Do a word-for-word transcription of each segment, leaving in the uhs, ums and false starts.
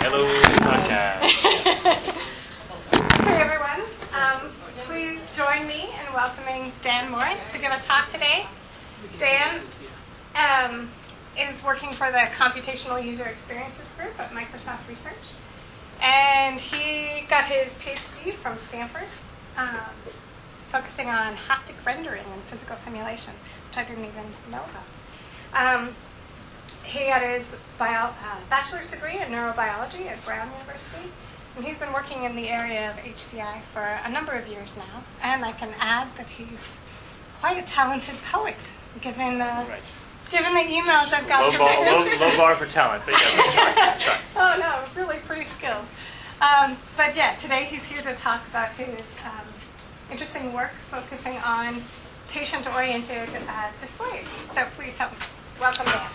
Hello, podcast. Hey everyone, um, please join me in welcoming Dan Morris to give a talk today. Dan um, is working for the Computational User Experiences Group at Microsoft Research, and he got his PhD from Stanford, um, focusing on haptic rendering and physical simulation, which I didn't even know about. Um, he got his bio, uh, bachelor's degree in neurobiology at Brown University, and he's been working in the area of H C I for a number of years now. And I can add that he's quite a talented poet, given uh, Right. given the emails I've got Low from bar, him. low, low bar for talent, but yeah, that's right. That's right. Oh no, really pretty skilled. Um, but yeah, today he's here to talk about his um, interesting work focusing on patient-oriented uh, displays. So please help me. Welcome, Dan.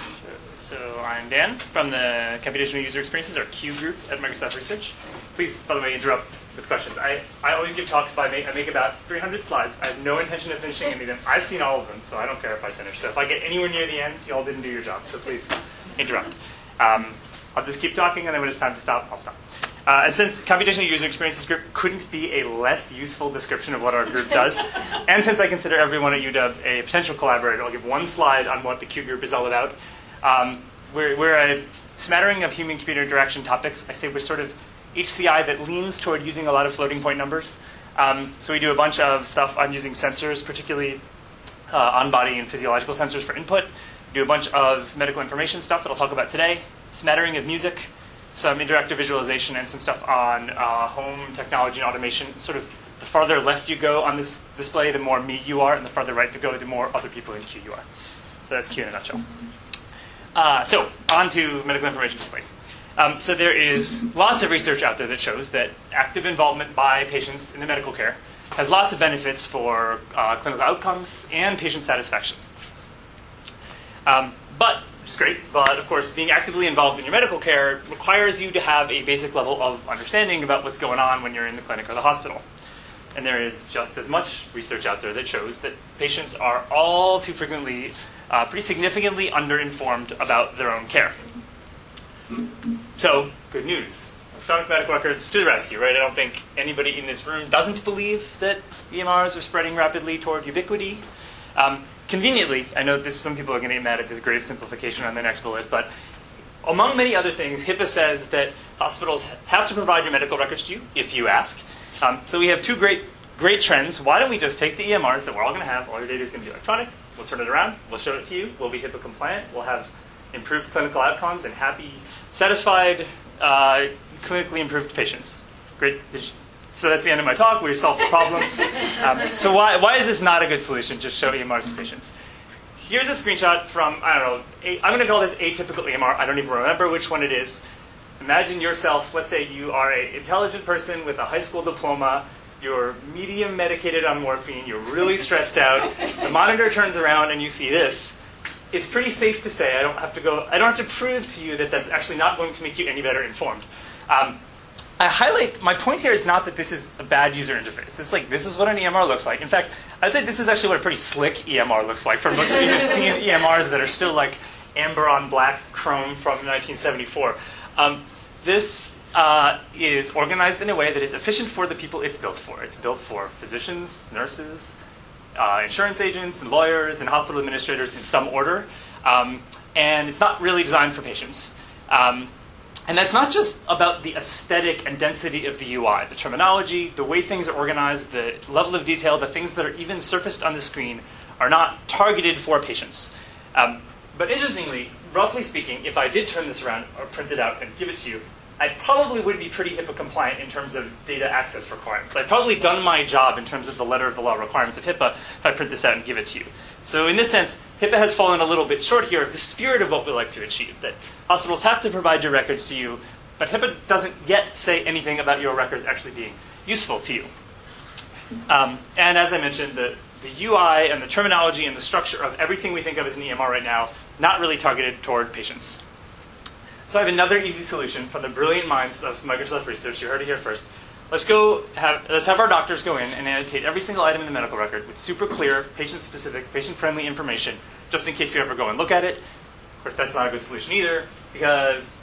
So I'm Dan from the Computational User Experiences, or Q group at Microsoft Research. Please, by the way, interrupt with questions. I, I always give talks by, make, I make about three hundred slides. I have no intention of finishing any of them. I've seen all of them, so I don't care if I finish. So if I get anywhere near the end, you all didn't do your job, so please interrupt. Um, I'll just keep talking, and then when it's time to stop, I'll stop. Uh, and since Computational User Experiences Group couldn't be a less useful description of what our group does, and since I consider everyone at U W a potential collaborator, I'll give one slide on what the Q group is all about. Um, we're, we're a smattering of human-computer interaction topics. I say we're sort of H C I that leans toward using a lot of floating point numbers. Um, so we do a bunch of stuff on using sensors, particularly uh, on-body and physiological sensors for input. We do a bunch of medical information stuff that I'll talk about today, smattering of music, some interactive visualization, and some stuff on uh, home technology and automation. Sort of the farther left you go on this display, the more me you are, and the farther right you go, the more other people in Q you are. So that's Q in a nutshell. Uh, so, on to medical information displays. Um, so there is lots of research out there that shows that active involvement by patients in the medical care has lots of benefits for uh, clinical outcomes and patient satisfaction. Um, but, which is great, but of course being actively involved in your medical care requires you to have a basic level of understanding about what's going on when you're in the clinic or the hospital. And there is just as much research out there that shows that patients are all too frequently uh, pretty significantly underinformed about their own care. So, good news. Electronic medical records to the rescue, right? I don't think anybody in this room doesn't believe that E M Rs are spreading rapidly toward ubiquity. Um, conveniently, I know this, some people are going to get mad at this grave simplification on the next bullet, but among many other things, HIPAA says that hospitals have to provide your medical records to you if you ask. Um, so we have two great, great trends. Why don't we just take the E M Rs that we're all going to have, all your data is going to be electronic, we'll turn it around, we'll show it to you, we'll be HIPAA compliant, we'll have improved clinical outcomes and happy, satisfied, uh, clinically improved patients. Great. So that's the end of my talk. We solved the problem. Um, so why, why is this not a good solution? Just show E M Rs to patients. Here's a screenshot from, I don't know, a, I'm going to call this atypical E M R. I don't even remember which one it is. Imagine yourself, let's say you are an intelligent person with a high school diploma. You're medium medicated on morphine. You're really stressed out. The monitor turns around and you see this. It's pretty safe to say, I don't have to go, I don't have to prove to you that that's actually not going to make you any better informed. Um, I highlight, my point here is not that this is a bad user interface. It's like, this is what an E M R looks like. In fact, I'd say this is actually what a pretty slick E M R looks like for most of you who've seen E M Rs that are still like amber on black chrome from nineteen seventy-four. Um, this uh, is organized in a way that is efficient for the people it's built for. It's built for physicians, nurses, Uh, insurance agents and lawyers and hospital administrators in some order. Um, and it's not really designed for patients. Um, and that's not just about the aesthetic and density of the U I. The terminology, the way things are organized, the level of detail, the things that are even surfaced on the screen are not targeted for patients. Um, but interestingly, roughly speaking, if I did turn this around or print it out and give it to you, I probably would be pretty HIPAA compliant in terms of data access requirements. I've probably done my job in terms of the letter of the law requirements of HIPAA if I print this out and give it to you. So in this sense, HIPAA has fallen a little bit short here of the spirit of what we like to achieve, that hospitals have to provide your records to you, but HIPAA doesn't yet say anything about your records actually being useful to you. Um, and as I mentioned, the, the U I and the terminology and the structure of everything we think of as an E M R right now, not really targeted toward patients. So I have another easy solution from the brilliant minds of Microsoft Research. You heard it here first. Let's go have let's have our doctors go in and annotate every single item in the medical record with super clear, patient-specific, patient-friendly information, just in case you ever go and look at it. Of course, that's not a good solution either, because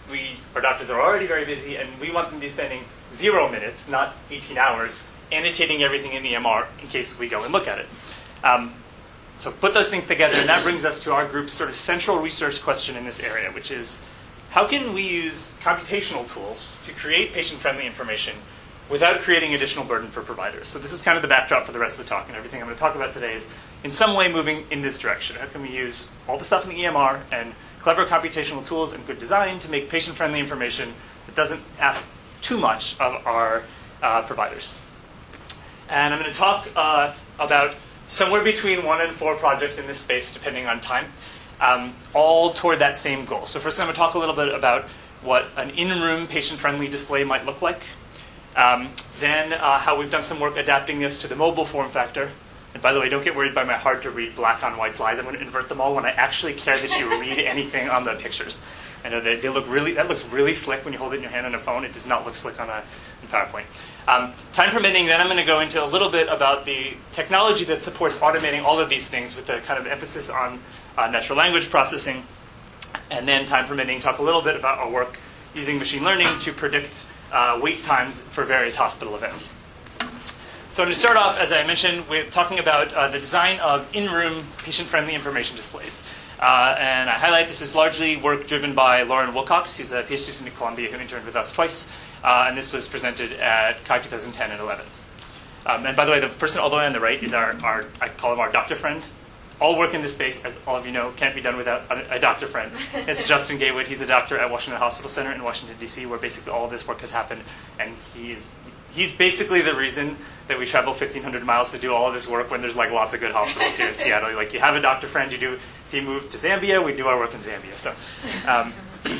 we, our doctors are already very busy, and we want them to be spending zero minutes, not eighteen hours, annotating everything in the E M R in case we go and look at it. Um, so put those things together, and that brings us to our group's sort of central research question in this area, which is, how can we use computational tools to create patient-friendly information without creating additional burden for providers? So this is kind of the backdrop for the rest of the talk, and everything I'm going to talk about today is in some way moving in this direction. How can we use all the stuff in the E M R and clever computational tools and good design to make patient-friendly information that doesn't ask too much of our uh, providers? And I'm going to talk uh, about somewhere between one and four projects in this space, depending on time, um, all toward that same goal. So first I'm going to talk a little bit about what an in-room patient-friendly display might look like. Um, then uh, how we've done some work adapting this to the mobile form factor. And by the way, don't get worried by my hard-to-read black on white slides. I'm going to invert them all when I actually care that you read anything on the pictures. I know that they look really, that looks really slick when you hold it in your hand on a phone. It does not look slick on a on PowerPoint. Um, time permitting, then I'm going to go into a little bit about the technology that supports automating all of these things with a kind of emphasis on uh, natural language processing. And then time permitting, talk a little bit about our work using machine learning to predict uh, wait times for various hospital events. So I'm going to start off, as I mentioned, with talking about uh, the design of in-room patient-friendly information displays. Uh, and I highlight this is largely work driven by Lauren Wilcox, who's a PhD student at Columbia who interned with us twice. Uh, and this was presented at C I two thousand ten and eleven. Um, and by the way, the person all the way on the right is our, our, I call him our doctor friend. All work in this space, as all of you know, can't be done without a, a doctor friend. It's Justin Gaywood. He's a doctor at Washington Hospital Center in Washington, D C, where basically all of this work has happened. And he's he's basically the reason that we travel fifteen hundred miles to do all of this work when there's like lots of good hospitals here in Seattle. Like you have a doctor friend, you do. If you move to Zambia, we do our work in Zambia. So, um,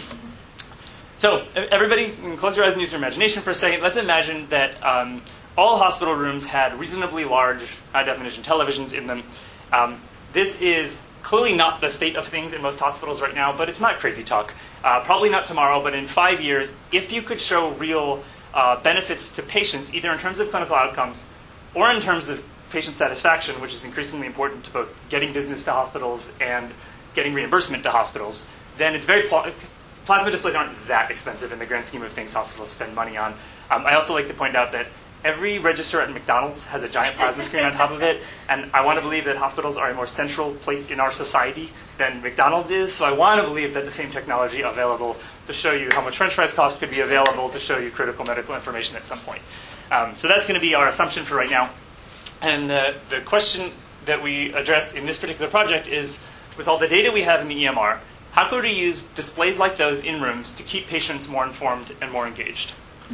so everybody, close your eyes and use your imagination for a second. Let's imagine that um, all hospital rooms had reasonably large high-definition televisions in them. Um, this is clearly not the state of things in most hospitals right now, but it's not crazy talk. Uh, probably not tomorrow, but in five years, if you could show real uh, benefits to patients, either in terms of clinical outcomes or in terms of patient satisfaction, which is increasingly important to both getting business to hospitals and getting reimbursement to hospitals, then it's very pl- plasma displays aren't that expensive in the grand scheme of things hospitals spend money on. Um, I also like to point out that every register at McDonald's has a giant plasma screen on top of it, and I want to believe that hospitals are a more central place in our society than McDonald's is, so I want to believe that the same technology available to show you how much French fries cost could be available to show you critical medical information at some point. Um, so that's going to be our assumption for right now. And the, the question that we address in this particular project is, with all the data we have in the E M R, how could we use displays like those in rooms to keep patients more informed and more engaged?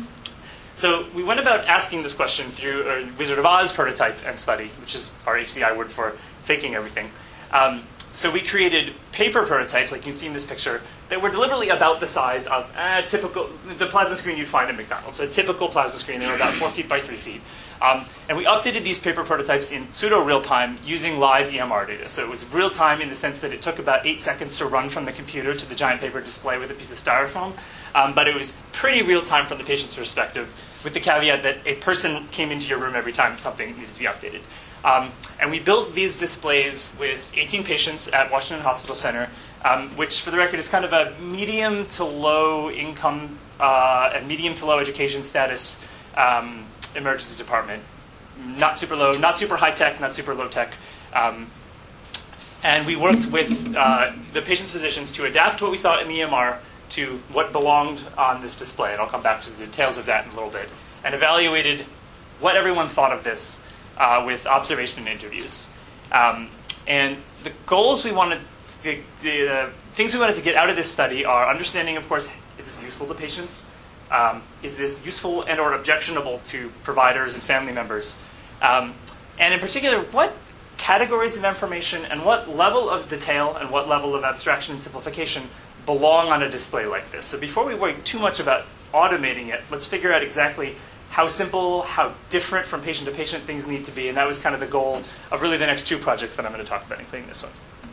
So we went about asking this question through a Wizard of Oz prototype and study, which is our H C I word for faking everything. Um, so we created paper prototypes, like you can see in this picture, that were deliberately about the size of a typical, the plasma screen you'd find at McDonald's. A typical plasma screen, they were about four feet by three feet. Um, and we updated these paper prototypes in pseudo-real time using live E M R data. So it was real time in the sense that it took about eight seconds to run from the computer to the giant paper display with a piece of styrofoam. Um, but it was pretty real time from the patient's perspective, with the caveat that a person came into your room every time something needed to be updated. Um, and we built these displays with eighteen patients at Washington Hospital Center, um, which, for the record, is kind of a medium to low income uh, and medium to low education status um, emergency department. Not super low, not super high tech, not super low tech. Um, and we worked with uh, the patient's physicians to adapt what we saw in the E M R to what belonged on this display. And I'll come back to the details of that in a little bit. And evaluated what everyone thought of this uh, with observation and interviews. Um, and the goals we wanted, to, the uh, things we wanted to get out of this study are understanding, of course, is this useful to patients? Um, is this useful and or objectionable to providers and family members? Um, and in particular, what categories of information and what level of detail and what level of abstraction and simplification belong on a display like this? So before we worry too much about automating it, let's figure out exactly how simple, how different from patient to patient things need to be. And that was kind of the goal of really the next two projects that I'm going to talk about, including this one.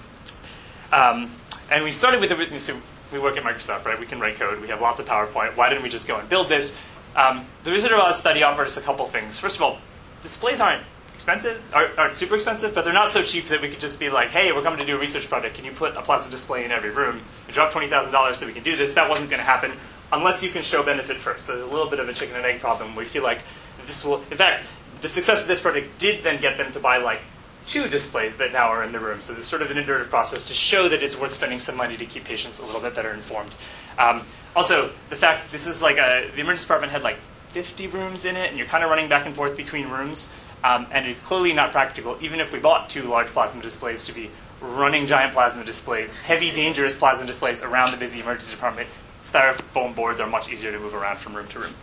Um, and we started with the, so we work at Microsoft, right? We can write code. We have lots of PowerPoint. Why didn't we just go and build this? Um, the Wizard of Oz study offered us a couple things. First of all, displays aren't expensive, aren't, aren't super expensive, but they're not so cheap that we could just be like, hey, we're coming to do a research project. Can you put a plasma display in every room? We drop twenty thousand dollars so we can do this. That wasn't going to happen unless you can show benefit first. So there's a little bit of a chicken and egg problem. We feel like this will, in fact, the success of this project did then get them to buy like two displays that now are in the room. So there's sort of an iterative process to show that it's worth spending some money to keep patients a little bit better informed. Um, also, the fact this is like a, the emergency department had like fifty rooms in it, and you're kind of running back and forth between rooms, um, and it's clearly not practical, even if we bought two large plasma displays, to be running giant plasma displays, heavy, dangerous plasma displays around the busy emergency department. Styrofoam boards are much easier to move around from room to room.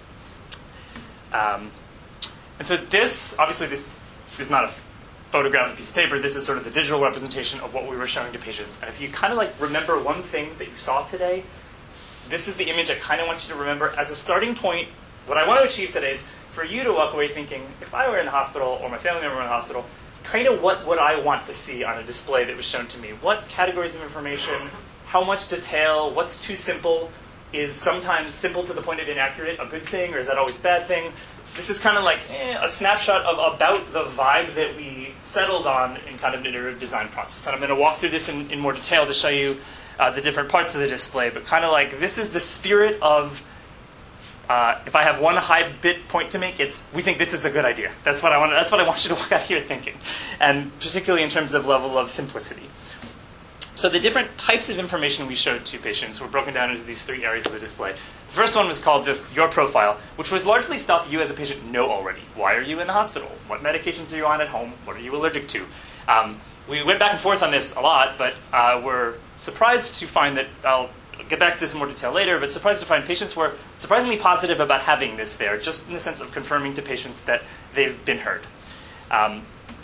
Um, and so this, obviously this is not a photograph of a piece of paper. This is sort of the digital representation of what we were showing to patients. And if you kind of like remember one thing that you saw today, this is the image I kind of want you to remember as a starting point. What I want to achieve today is for you to walk away thinking, if I were in the hospital or my family member were in the hospital, kind of what would I want to see on a display that was shown to me? What categories of information? How much detail? What's too simple? Is sometimes simple to the point of inaccurate a good thing, or is that always a bad thing? This is kind of like eh, a snapshot of about the vibe that we settled on in kind of an iterative design process. And I'm going to walk through this in, in more detail to show you uh, the different parts of the display. But kind of like this is the spirit of, uh, if I have one high bit point to make, it's we think this is a good idea. That's what I want. That's what I want you to walk out here thinking, and particularly in terms of level of simplicity. So the different types of information we showed to patients were broken down into these three areas of the display. The first one was called just your profile, which was largely stuff you as a patient know already. Why are you in the hospital? What medications are you on at home? What are you allergic to? Um, we went back and forth on this a lot, but uh, we're surprised to find that, I'll get back to this in more detail later, but surprised to find patients were surprisingly positive about having this there, just in the sense of confirming to patients that they've been heard. Um,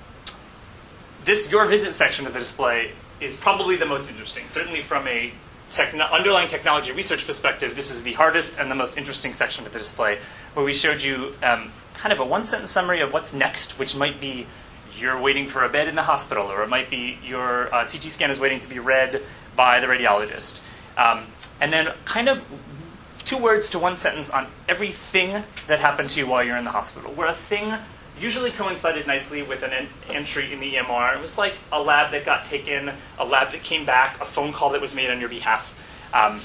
this your visit section of the display is probably the most interesting. Certainly from a techno- underlying technology research perspective, this is the hardest and the most interesting section of the display, where we showed you um, kind of a one-sentence summary of what's next, which might be you're waiting for a bed in the hospital, or it might be your uh, C T scan is waiting to be read by the radiologist. Um, and then kind of two words to one sentence on everything that happened to you while you're in the hospital, where a thing usually coincided nicely with an en- entry in the E M R. It was like a lab that got taken, a lab that came back, a phone call that was made on your behalf. Um,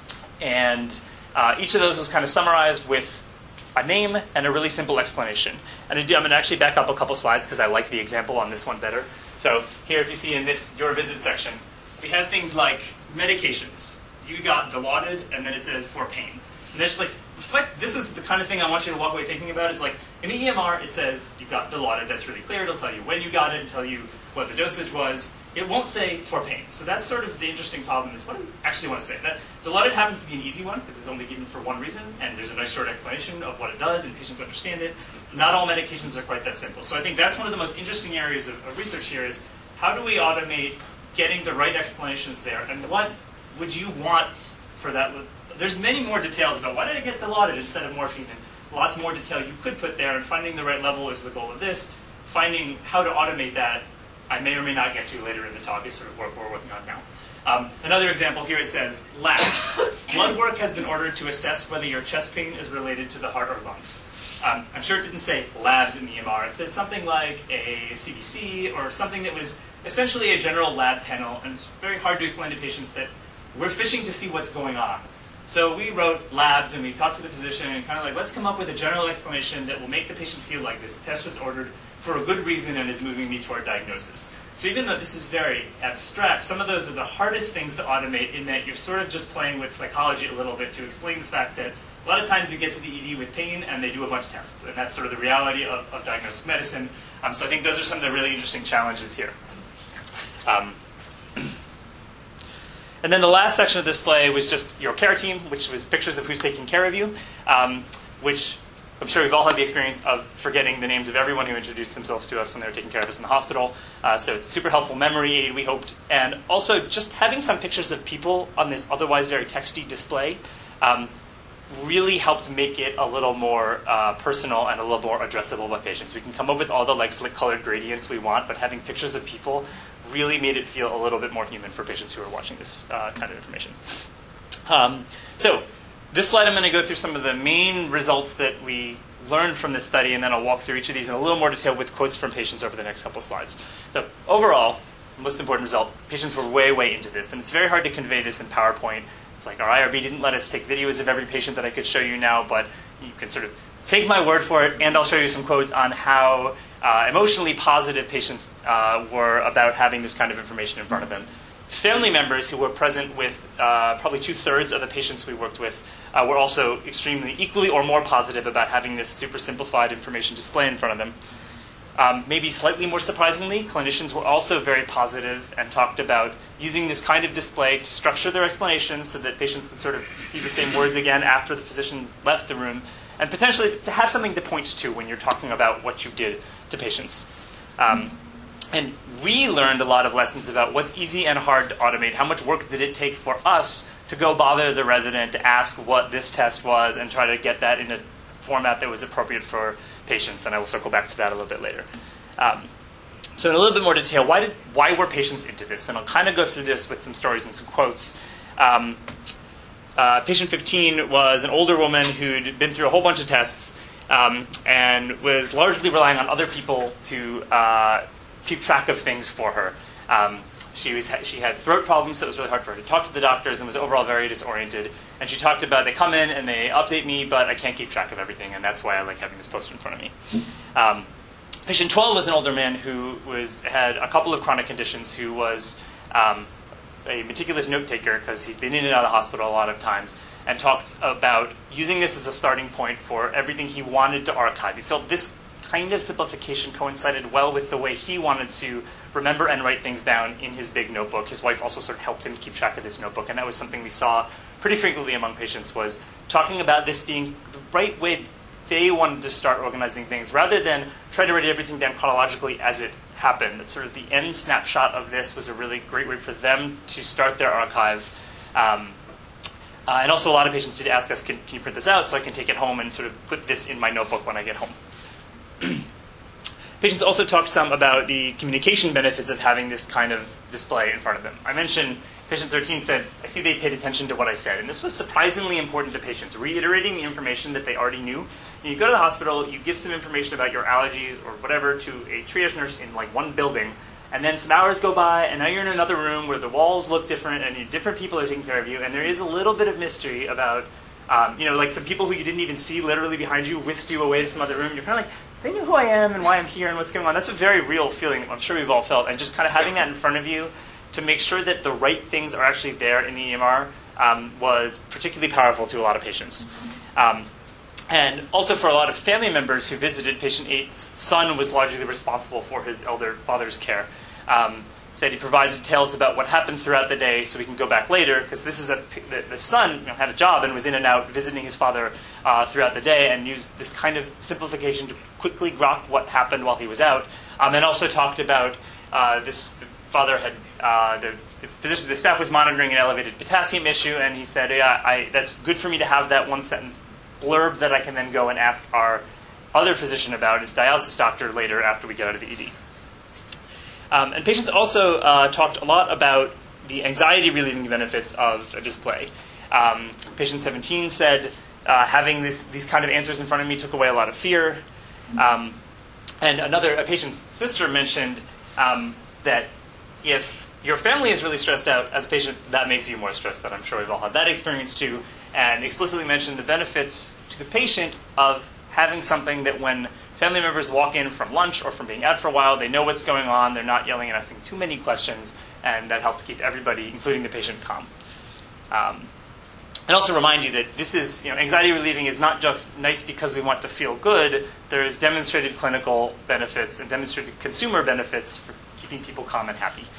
and uh, each of those was kind of summarized with a name and a really simple explanation. And I do, I'm going to actually back up a couple slides because I like the example on this one better. So here, if you see in this your visit section, we have things like medications. You got Dilaudid, and then it says for pain. And it's like, reflect, this is the kind of thing I want you to walk away thinking about, is like, in the E M R, it says you got Dilaudid. That's really clear. It'll tell you when you got it and tell you what the dosage was. It won't say for pain. So that's sort of the interesting problem, is what do we actually want to say? That Dilaudid happens to be an easy one, because it's only given for one reason, and there's a nice short explanation of what it does, and patients understand it. Not all medications are quite that simple. So I think that's one of the most interesting areas of, of research here, is how do we automate getting the right explanations there, and what would you want for that? There's many more details about why did I get Dilaudid instead of morphine, and lots more detail you could put there, and finding the right level is the goal of this. Finding how to automate that, I may or may not get to later in the talk, is sort of what we're working on now. Um, another example here, it says labs. Blood work has been ordered to assess whether your chest pain is related to the heart or lungs. Um, I'm sure it didn't say labs in the E M R. It said something like a C B C or something that was essentially a general lab panel, and it's very hard to explain to patients that we're fishing to see what's going on. So we wrote labs, and we talked to the physician, and kind of like, let's come up with a general explanation that will make the patient feel like this test was ordered for a good reason and is moving me toward diagnosis. So even though this is very abstract, some of those are the hardest things to automate, in that you're sort of just playing with psychology a little bit to explain the fact that a lot of times you get to the E D with pain and they do a bunch of tests, and that's sort of the reality of, of diagnostic medicine. Um, so I think those are some of the really interesting challenges here. Um, And then the last section of the display was just your care team, which was pictures of who's taking care of you, um, which I'm sure we've all had the experience of forgetting the names of everyone who introduced themselves to us when they were taking care of us in the hospital. Uh, so it's a super helpful memory aid, we hoped. And also just having some pictures of people on this otherwise very texty display um, really helped make it a little more uh, personal and a little more addressable by patients. We can come up with all the like slick colored gradients we want, but having pictures of people really made it feel a little bit more human for patients who are watching this uh, kind of information. Um, so this slide, I'm going to go through some of the main results that we learned from this study, and then I'll walk through each of these in a little more detail with quotes from patients over the next couple slides. So overall, most important result, patients were way, way into this, and it's very hard to convey this in PowerPoint. It's like our I R B didn't let us take videos of every patient that I could show you now, but you can sort of take my word for it, and I'll show you some quotes on how uh, emotionally positive patients uh, were about having this kind of information in front of them. Family members who were present with uh, probably two-thirds of the patients we worked with uh, were also extremely equally or more positive about having this super simplified information display in front of them. Um, maybe slightly more surprisingly, clinicians were also very positive and talked about using this kind of display to structure their explanations so that patients would sort of see the same words again after the physicians left the room, and potentially to have something to point to when you're talking about what you did to patients. Um, And we learned a lot of lessons about what's easy and hard to automate. How much work did it take for us to go bother the resident to ask what this test was and try to get that in a format that was appropriate for patients? And I will circle back to that a little bit later. Um, so in a little bit more detail, why did why were patients into this? And I'll kind of go through this with some stories and some quotes. Um, uh, patient fifteen was an older woman who'd been through a whole bunch of tests um, and was largely relying on other people to uh, keep track of things for her. Um, she was she had throat problems, so it was really hard for her to talk to the doctors, and was overall very disoriented. And she talked about, they come in and they update me, but I can't keep track of everything, and that's why I like having this poster in front of me. Um, patient twelve was an older man who was had a couple of chronic conditions, who was um, a meticulous note taker because he'd been in and out of the hospital a lot of times, and talked about using this as a starting point for everything he wanted to archive. He felt this kind of simplification coincided well with the way he wanted to remember and write things down in his big notebook. His wife also sort of helped him keep track of this notebook, and that was something we saw pretty frequently among patients, was talking about this being the right way they wanted to start organizing things, rather than try to write everything down chronologically as it happened. That sort of the end snapshot of this was a really great way for them to start their archive. Um, uh, and also a lot of patients did ask us, can, can you print this out so I can take it home and sort of put this in my notebook when I get home? Patients also talked some about the communication benefits of having this kind of display in front of them. I mentioned patient thirteen said, I see they paid attention to what I said. And this was surprisingly important to patients, reiterating the information that they already knew. And you go to the hospital, you give some information about your allergies or whatever to a triage nurse in like one building, and then some hours go by, and now you're in another room where the walls look different, and different people are taking care of you, and there is a little bit of mystery about, um, you know, like some people who you didn't even see literally behind you whisked you away to some other room. You're kind of like, they knew who I am and why I'm here and what's going on. That's a very real feeling I'm sure we've all felt. And just kind of having that in front of you to make sure that the right things are actually there in the E M R um, was particularly powerful to a lot of patients. Um, and also for a lot of family members who visited, patient eight's son was largely responsible for his elder father's care. Um, said he provides details about what happened throughout the day so we can go back later, because this is a the, the son you know, had a job and was in and out visiting his father uh, throughout the day, and used this kind of simplification to quickly grok what happened while he was out. Um, and also talked about uh, this the father had uh, the, the physician the staff was monitoring an elevated potassium issue, and he said, yeah, I, that's good for me to have that one sentence blurb that I can then go and ask our other physician about, a dialysis doctor, later after we get out of the E D. Um, and patients also uh, talked a lot about the anxiety-relieving benefits of a display. Um, patient seventeen said, uh, having this, these kind of answers in front of me took away a lot of fear. Um, and another, a patient's sister mentioned um, that if your family is really stressed out, as a patient, that makes you more stressed out. I'm sure we've all had that experience too. And explicitly mentioned the benefits to the patient of having something that when family members walk in from lunch or from being out for a while, they know what's going on, they're not yelling and asking too many questions, and that helps keep everybody, including the patient, calm. Um, and also remind you that this is, you know, anxiety relieving is not just nice because we want to feel good. There's demonstrated clinical benefits and demonstrated consumer benefits for keeping people calm and happy.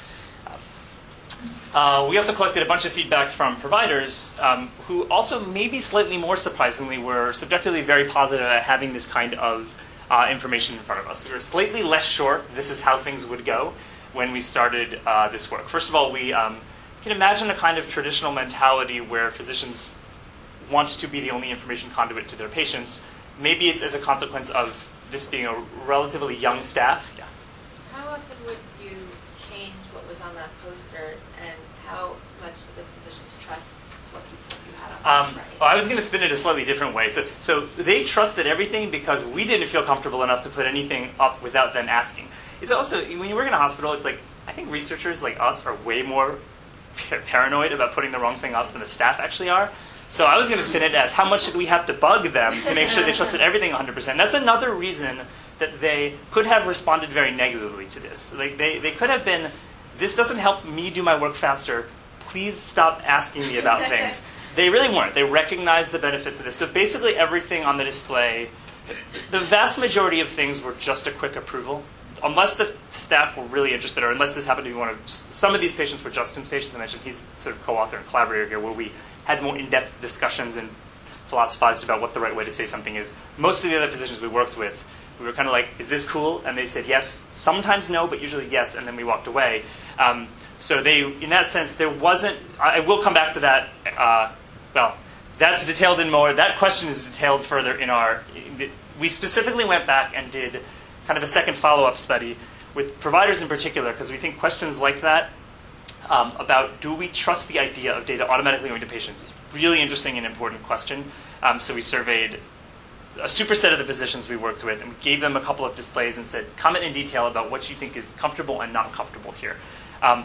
Uh, we also collected a bunch of feedback from providers um, who also, maybe slightly more surprisingly, were subjectively very positive at having this kind of uh, information in front of us. We were slightly less sure this is how things would go when we started uh, this work. First of all, we um, can imagine a kind of traditional mentality where physicians want to be the only information conduit to their patients. Maybe it's as a consequence of this being a relatively young staff. Yeah. How often would you change what was on that poster, and how much did the physicians trust what you, what you had on Um, well, I was going to spin it a slightly different way. So, so they trusted everything because we didn't feel comfortable enough to put anything up without them asking. It's also, when you work in a hospital, it's like, I think researchers like us are way more par- paranoid about putting the wrong thing up than the staff actually are. So I was going to spin it as how much did we have to bug them to make sure they trusted everything one hundred percent. That's another reason that they could have responded very negatively to this. Like they, they could have been, this doesn't help me do my work faster. Please stop asking me about things. They really weren't. They recognized the benefits of this. So basically everything on the display, the vast majority of things were just a quick approval. Unless the staff were really interested, or unless this happened to be one of, some of these patients were Justin's patients. I mentioned he's sort of co-author and collaborator here, where we had more in-depth discussions and philosophized about what the right way to say something is. Most of the other physicians we worked with, we were kind of like, is this cool? And they said yes, sometimes no, but usually yes, and then we walked away. Um, so they, in that sense, there wasn't, I will come back to that, uh, well, that's detailed in more, that question is detailed further in our, we specifically went back and did kind of a second follow-up study with providers in particular, because we think questions like that, um, about do we trust the idea of data automatically going to patients, is really interesting and important question. Um, so we surveyed a superset of the physicians we worked with, and we gave them a couple of displays and said, comment in detail about what you think is comfortable and not comfortable here. Um,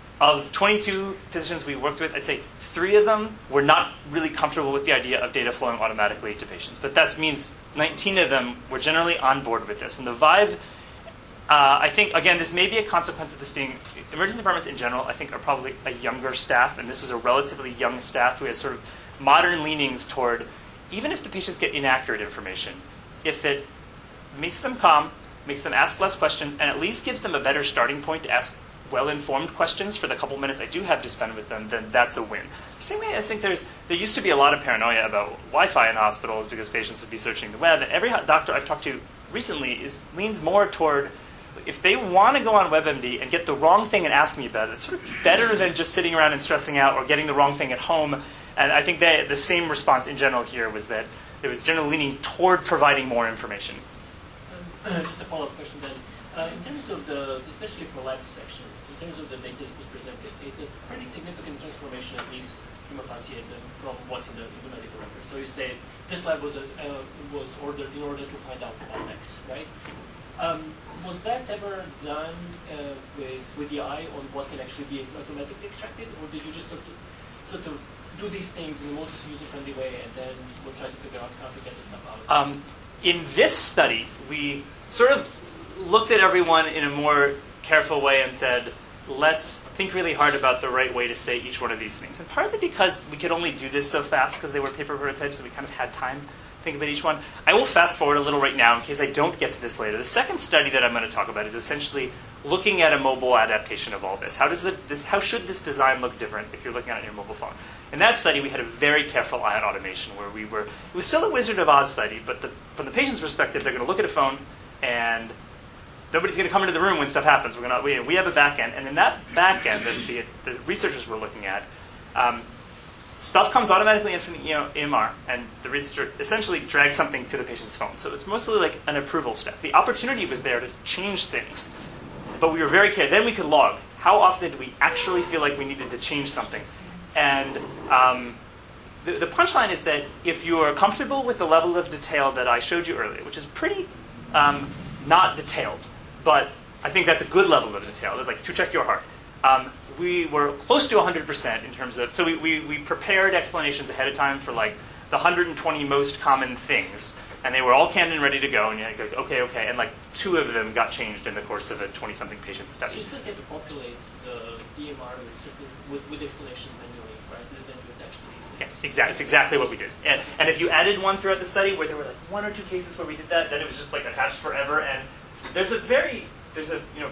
of twenty-two physicians we worked with, I'd say three of them were not really comfortable with the idea of data flowing automatically to patients. But that means nineteen of them were generally on board with this. And the vibe, uh, I think, again, this may be a consequence of this being, emergency departments in general, I think, are probably a younger staff. And this was a relatively young staff who has sort of modern leanings toward, even if the patients get inaccurate information, if it makes them calm, makes them ask less questions, and at least gives them a better starting point to ask well-informed questions for the couple minutes I do have to spend with them, then that's a win. The same way I think there's there used to be a lot of paranoia about Wi-Fi in hospitals because patients would be searching the web. And every doctor I've talked to recently is leans more toward, if they want to go on WebMD and get the wrong thing and ask me about it, it's sort of better than just sitting around and stressing out or getting the wrong thing at home. And I think that the same response in general here was that it was generally leaning toward providing more information. Um, just a follow-up question then. Uh, in terms of the, especially for lab section, in terms of the data that was presented, it's a pretty significant transformation, at least prima facie, from what's in the, in the medical record. So you say this lab was a, uh, was ordered in order to find out about X, right? Um, was that ever done uh, with with the eye on what can actually be automatically extracted, or did you just sort of, sort of do these things in the most user-friendly way, and then we'll try to figure out how to get this stuff out? Um, in this study, we sort of looked at everyone in a more careful way and said, let's think really hard about the right way to say each one of these things. And partly because we could only do this so fast because they were paper prototypes, so we kind of had time to think about each one. I will fast forward a little right now in case I don't get to this later. The second study that I'm going to talk about is essentially looking at a mobile adaptation of all this. How does the, this, how should this design look different if you're looking at it on your mobile phone? In that study, we had a very careful eye on automation where we were, it was still a Wizard of Oz study, but the, from the patient's perspective, they're going to look at a phone and nobody's going to come into the room when stuff happens. We're going to, we, we have a back end, and in that back end that the, the researchers were looking at, um, stuff comes automatically in from the E M R, and the researcher essentially drags something to the patient's phone. So it was mostly like an approval step. The opportunity was there to change things, but we were very careful. Then we could log. How often did we actually feel like we needed to change something? And um, the, the punchline is that if you are comfortable with the level of detail that I showed you earlier, which is pretty um, not detailed, but I think that's a good level of detail. It's like to check your heart. Um, we were close to one hundred percent in terms of, so we, we, we prepared explanations ahead of time for like the one hundred twenty most common things, and they were all canned and ready to go, and you're like, okay, okay, and like two of them got changed in the course of a twenty-something patient study. You still get to populate the E M R with, certain, with, with explanation manually, right? Then you would actually use Yes, exactly. It's exactly what we did. And, and if you added one throughout the study where there were like one or two cases where we did that, then it was just like attached forever. And there's a very, there's a, you know,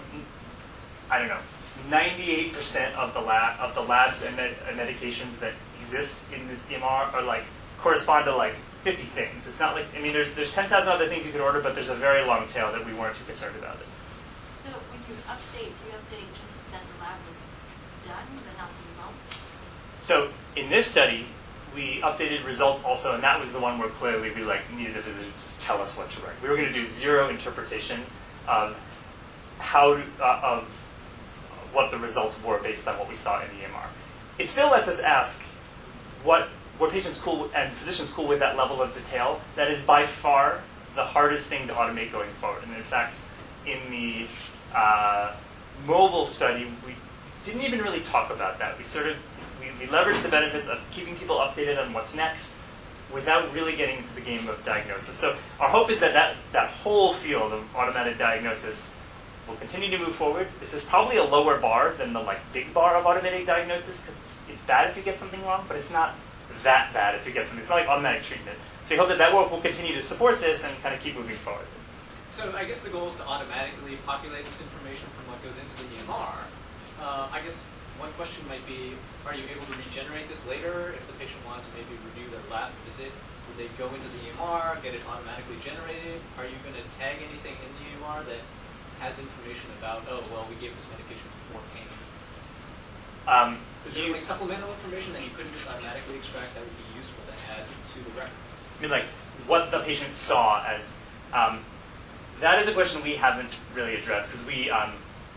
I don't know, ninety-eight percent of the lab of the labs and, med- and medications that exist in this E M R are like correspond to like fifty things. It's not like, I mean, there's there's ten thousand other things you could order, but there's a very long tail that we weren't too concerned about it. So when you update, you update just that the lab is done, but not the results? So in this study, we updated results also, and that was the one where clearly we like needed the physicians to tell us what to write. We were going to do zero interpretation of how to, uh, of what the results were based on what we saw in the E M R. It still lets us ask, what where patients cool and physicians cool with that level of detail, that is by far the hardest thing to automate going forward. And in fact, in the uh, mobile study, we didn't even really talk about that. We sort of we, we leveraged the benefits of keeping people updated on what's next without really getting into the game of diagnosis. So our hope is that that, that whole field of automated diagnosis will continue to move forward. This is probably a lower bar than the like big bar of automated diagnosis, because it's, it's bad if you get something wrong, but it's not that bad if you get something. It's not like automatic treatment. So we hope that that work will continue to support this and kind of keep moving forward. So I guess the goal is to automatically populate this information from what goes into the E M R. Uh, I guess one question might be, are you able to regenerate this later? If the patient wanted to maybe review their last visit, would they go into the E M R, get it automatically generated? Are you going to tag anything in the E M R that has information about, oh, well, we gave this medication for pain? Um, Is there like supplemental information that you couldn't just automatically extract that would be useful to add to the record? I mean, like, what the patient saw as... Um, that is a question we haven't really addressed, because we, um,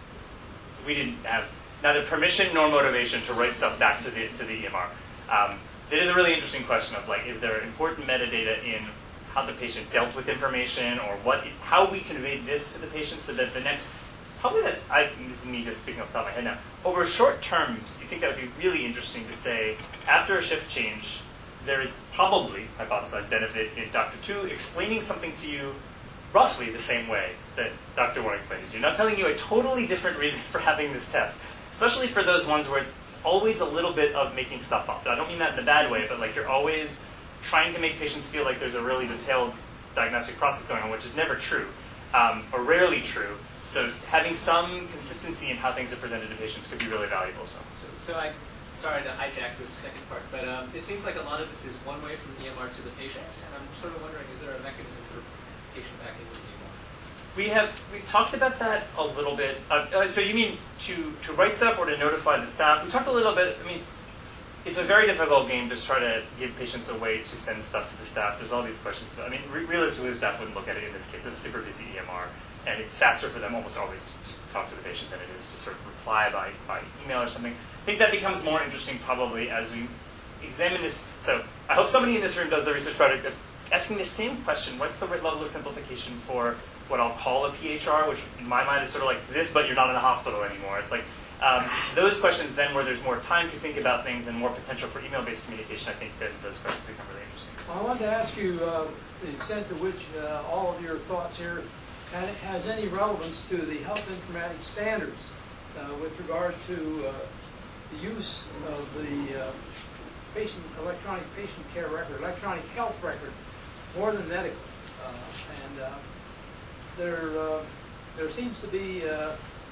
we didn't have neither permission nor motivation to write stuff back to the, to the E M R. Um, it is a really interesting question of, like, is there important metadata in how the patient dealt with information, or what, how we conveyed this to the patient so that the next... Probably that's, I, this is me just speaking off the top of my head now. Over short terms, you think that would be really interesting to say, after a shift change, there is probably, hypothesized benefit in Doctor two explaining something to you roughly the same way that Doctor one explained it to you. Not telling you a totally different reason for having this test. Especially for those ones where it's always a little bit of making stuff up. I don't mean that in a bad way, but like you're always trying to make patients feel like there's a really detailed diagnostic process going on, which is never true, um, or rarely true. So having some consistency in how things are presented to patients could be really valuable. So, so, so I, sorry to hijack this second part, but um, it seems like a lot of this is one way from the E M R to the patient, and I'm sort of wondering, is there a mechanism for patient back into the E M R? We have we've talked about that a little bit. Uh, uh, so you mean to to write stuff or to notify the staff? We talked a little bit. I mean, it's a very difficult game to try to give patients a way to send stuff to the staff. There's all these questions. About, I mean, re- realistically, the staff wouldn't look at it in this case. It's a super busy E M R, and it's faster for them almost always to, to talk to the patient than it is to sort of reply by, by email or something. I think that becomes more interesting probably as we examine this. So I hope somebody in this room does the research project that's asking the same question. What's the right level of simplification for what I'll call a P H R, which in my mind is sort of like this, but you're not in a hospital anymore. It's like um, those questions then where there's more time to think about things and more potential for email-based communication, I think that those questions become really interesting. Well, I want to ask you uh, the extent to which uh, all of your thoughts here has any relevance to the health informatics standards uh, with regard to uh, the use of the uh, patient electronic patient care record, electronic health record, more than medical. Uh, and uh, there, uh, there seems to be uh,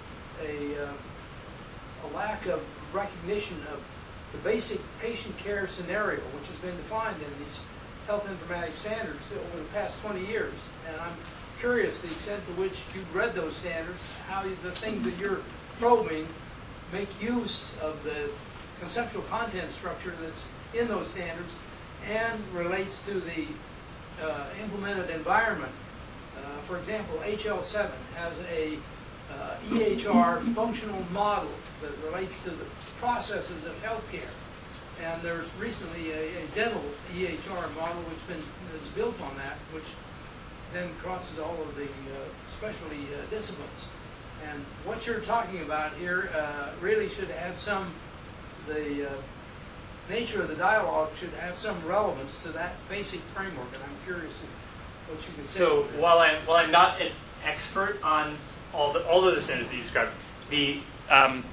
a, uh, a lack of recognition of the basic patient care scenario, which has been defined in these health informatics standards over the past twenty years. And I'm curious the extent to which you've read those standards, how you, the things that you're probing make use of the conceptual content structure that's in those standards and relates to the uh, implemented environment. Uh, for example, H L seven has a uh, E H R functional model that relates to the processes of healthcare. And there's recently a, a dental E H R model which been, is built on that, which then crosses all of the uh, specialty uh, disciplines. And what you're talking about here uh, really should have some, the uh, nature of the dialogue should have some relevance to that basic framework, and I'm curious what you can say. So while I'm, while I'm not an expert on all the, all of the standards that you described, the, um,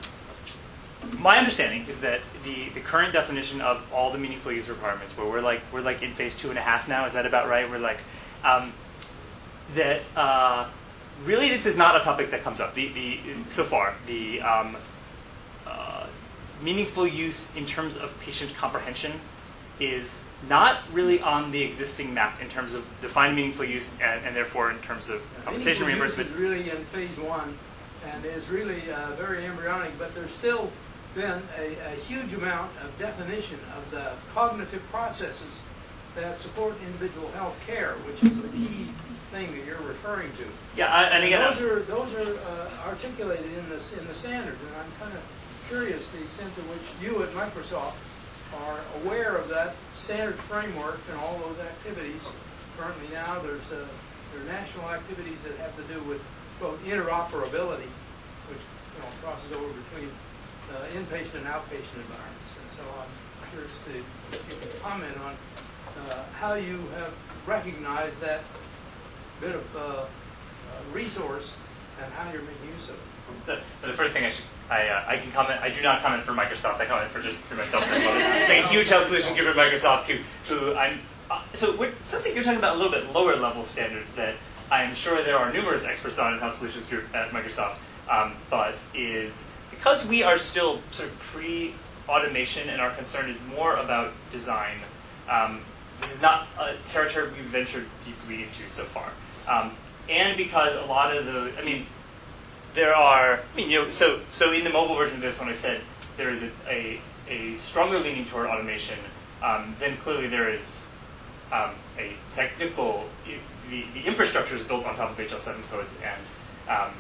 my understanding is that the, the current definition of all the meaningful use requirements, where we're like, we're like in phase two and a half now, is that about right? We're like, um, that uh, really this is not a topic that comes up. The, the, so far, the um, uh, meaningful use in terms of patient comprehension is not really on the existing map in terms of defined meaningful use and, and therefore in terms of compensation reimbursement. Is really in phase one and is really uh, very embryonic, but there's still been a, a huge amount of definition of the cognitive processes that support individual health care, which is the key thing that you're referring to. Yeah, I, and again, those are those are uh, articulated in the in the standard, and I'm kind of curious the extent to which you at Microsoft are aware of that standard framework and all those activities. Currently now, there's uh, there are national activities that have to do with, quote, interoperability, which you know crosses over between uh, inpatient and outpatient environments. And so I'm curious to you can comment on uh, how you have recognized that bit of uh, uh, resource and how you're making use of it. The, the first thing I should, I, uh, I can comment, I do not comment for Microsoft, I comment for just for myself. Like a huge health solution giver at Microsoft who, who I'm, uh, so we're, sounds like you're talking about a little bit lower level standards that I'm sure there are numerous experts on in health solutions group at Microsoft, um, but is, because we are still sort of pre-automation and our concern is more about design, um, this is not a territory we've ventured deeply into so far. Um, and because a lot of the, I mean, there are, I mean, you know, so so in the mobile version of this, when I said there is a, a, a stronger leaning toward automation, um, then clearly there is um, a technical, the, the infrastructure is built on top of H L seven codes, and um,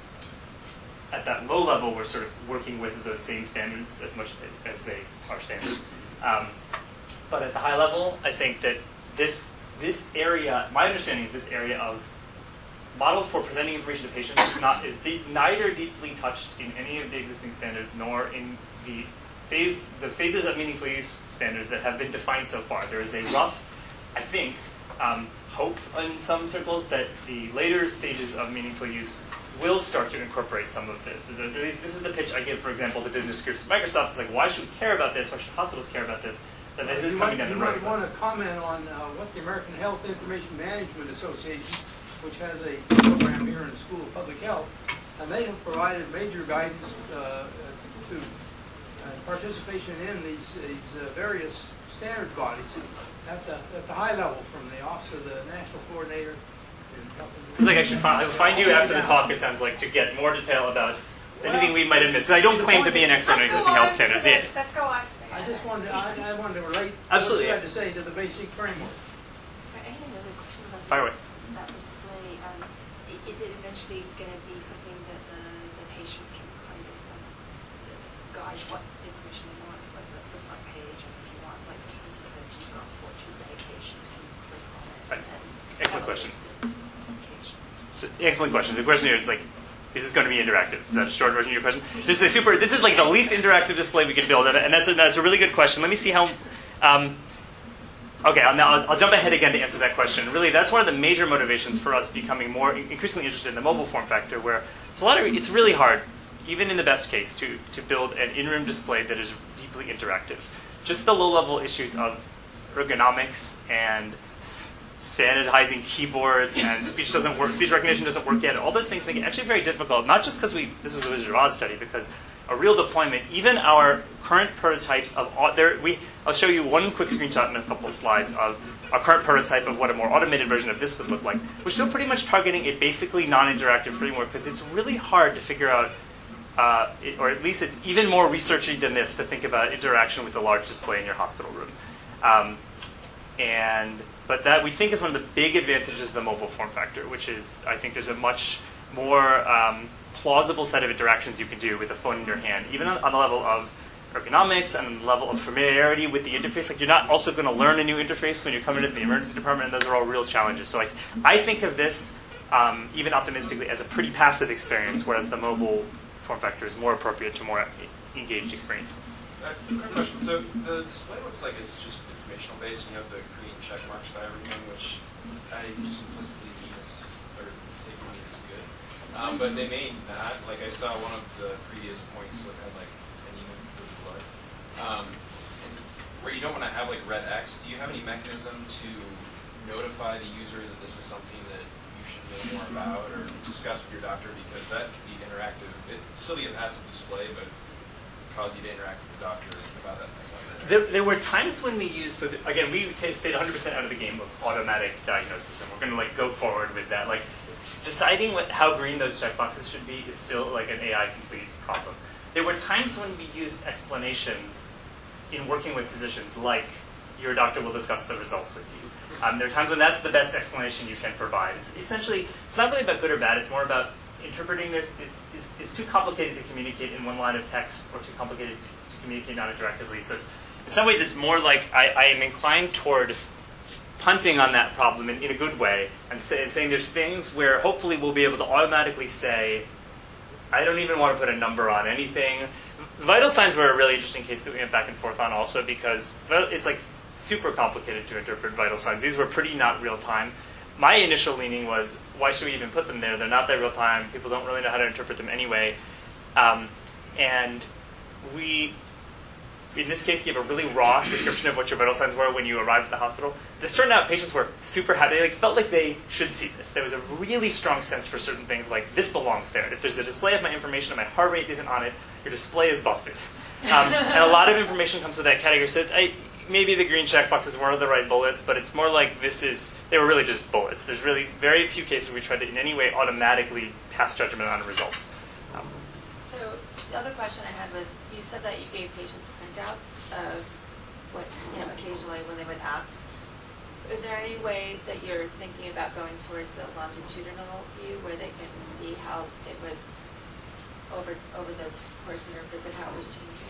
at that low level, we're sort of working with those same standards as much as they are standard. Um, but at the high level, I think that this this area, my understanding is this area of models for presenting information to patients is not is deep, neither deeply touched in any of the existing standards nor in the phase the phases of meaningful use standards that have been defined so far. There is a rough, I think, um, hope in some circles that the later stages of meaningful use will start to incorporate some of this. This is the pitch I give, for example, to business groups at Microsoft. It's like, why should we care about this? Why should hospitals care about this? That this you is might, coming down the you road. might want to comment on uh, what the American Health Information Management Association, which has a program here in the School of Public Health, and they have provided major guidance uh, to uh, participation in these, these uh, various standards bodies at the, at the high level, from the Office of the National Coordinator. I feel like I should find, I will find you after the talk, it sounds like, to get more detail about anything we might have missed. Because I don't claim to be an expert on existing health standards yet. Let's go on. I just wanted to, I, I wanted to relate Absolutely, what you yeah. had to say to the basic framework. So I had another question about Fire away. this, about the display. Um, i- is it eventually going to be something that the, the patient can kind of um, guide what information they want? So like that's the front page, and if you want, like for instance, you said you got fourteen medications, can you click on it? Right. And then Excellent have a question. list of medications? So, excellent question. The question here is like, is this going to be interactive? Is that a short version of your question? This is the super. This is like the least interactive display we could build, and that's a, that's a really good question. Let me see how. Um, okay, I'll, now I'll, I'll jump ahead again to answer that question. Really, that's one of the major motivations for us becoming more increasingly interested in the mobile form factor, where it's a lot of. It's really hard, even in the best case, to to build an in-room display that is deeply interactive. Just the low-level issues of ergonomics and sanitizing keyboards and speech doesn't work, speech recognition doesn't work yet. All those things make it actually very difficult, not just because we, this is a Wizard of Oz study, because a real deployment, even our current prototypes of, all, there, we, I'll show you one quick screenshot in a couple of slides of a current prototype of what a more automated version of this would look like. We're still pretty much targeting a basically non-interactive framework because it's really hard to figure out, uh, it, or at least it's even more researchy than this to think about interaction with a large display in your hospital room. Um, and But that we think is one of the big advantages of the mobile form factor, which is I think there's a much more um, plausible set of interactions you can do with a phone in your hand, even on, on the level of ergonomics and the level of familiarity with the interface. Like you're not also going to learn a new interface when you come into the emergency department, and those are all real challenges. So like I think of this um, even optimistically as a pretty passive experience, whereas the mobile form factor is more appropriate to more engaged experience. Uh, quick question. So the display looks like it's just informational based, and you have the green check marks by everything, which I just implicitly mean is, or take me as good. Um, but they may not. Like I saw one of the previous points with had like anemia for the blood. Um, and where you don't want to have like red X, do you have any mechanism to notify the user that this is something that you should know more about or discuss with your doctor? Because that can be interactive. It'd still be a passive display, but cause you to interact with the doctor about that thing. There, there were times when we used, so that, again, we t- stayed one hundred percent out of the game of automatic diagnosis, and we're going to like go forward with that. Like deciding what, how green those checkboxes should be is still like an A I complete problem. There were times when we used explanations in working with physicians, like your doctor will discuss the results with you. Um, there are times when that's the best explanation you can provide. It's essentially, it's not really about good or bad. It's more about interpreting this is, is, is too complicated to communicate in one line of text or too complicated to, to communicate non-interactively. So it's, in some ways it's more like I, I am inclined toward punting on that problem in, in a good way and, say, and saying there's things where hopefully we'll be able to automatically say, I don't even want to put a number on anything. Vital signs were a really interesting case that we went back and forth on also because it's like super complicated to interpret vital signs. These were pretty not real time. My initial leaning was, why should we even put them there? They're not that real time. People don't really know how to interpret them anyway. Um, and we, in this case, gave a really raw description of what your vital signs were when you arrived at the hospital. This turned out patients were super happy. They like, felt like they should see this. There was a really strong sense for certain things, like this belongs there. If there's a display of my information and my heart rate isn't on it, your display is busted. Um, and a lot of information comes with that category. So I, maybe the green check boxes weren't the right bullets, but it's more like this is, they were really just bullets. There's really very few cases we tried to in any way automatically pass judgment on results. Um, So the other question I had was, you said that you gave patients printouts of what, you know, occasionally when they would ask. Is there any way that you're thinking about going towards a longitudinal view where they can see how it was over over the course of their visit, how it was changing?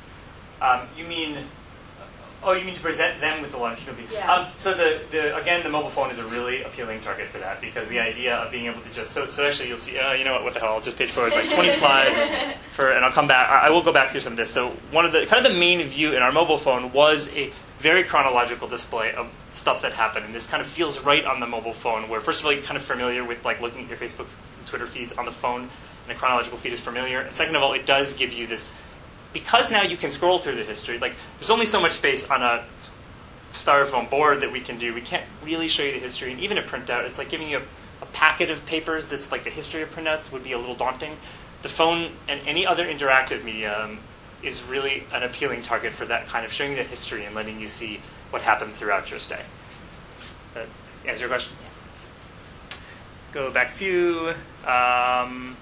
um, you mean, oh, you mean to present them with the longitudinal view? Yeah. Um, so the, the again, the mobile phone is a really appealing target for that because the idea of being able to just, so, so actually you'll see, uh, you know what, what the hell, I'll just page forward like twenty slides for, and I'll come back, I, I will go back through some of this. So one of the, kind of the main view in our mobile phone was a very chronological display of stuff that happened. And this kind of feels right on the mobile phone where first of all, you're kind of familiar with like looking at your Facebook and Twitter feeds on the phone and a chronological feed is familiar. And second of all, it does give you this, because now you can scroll through the history, like there's only so much space on a styrofoam board that we can do. We can't really show you the history. And even a printout, it's like giving you a, a packet of papers that's like the history of printouts would be a little daunting. The phone and any other interactive medium is really an appealing target for that kind of showing the history and letting you see what happened throughout your stay. That answer your question? Yeah. Go back a few. Um,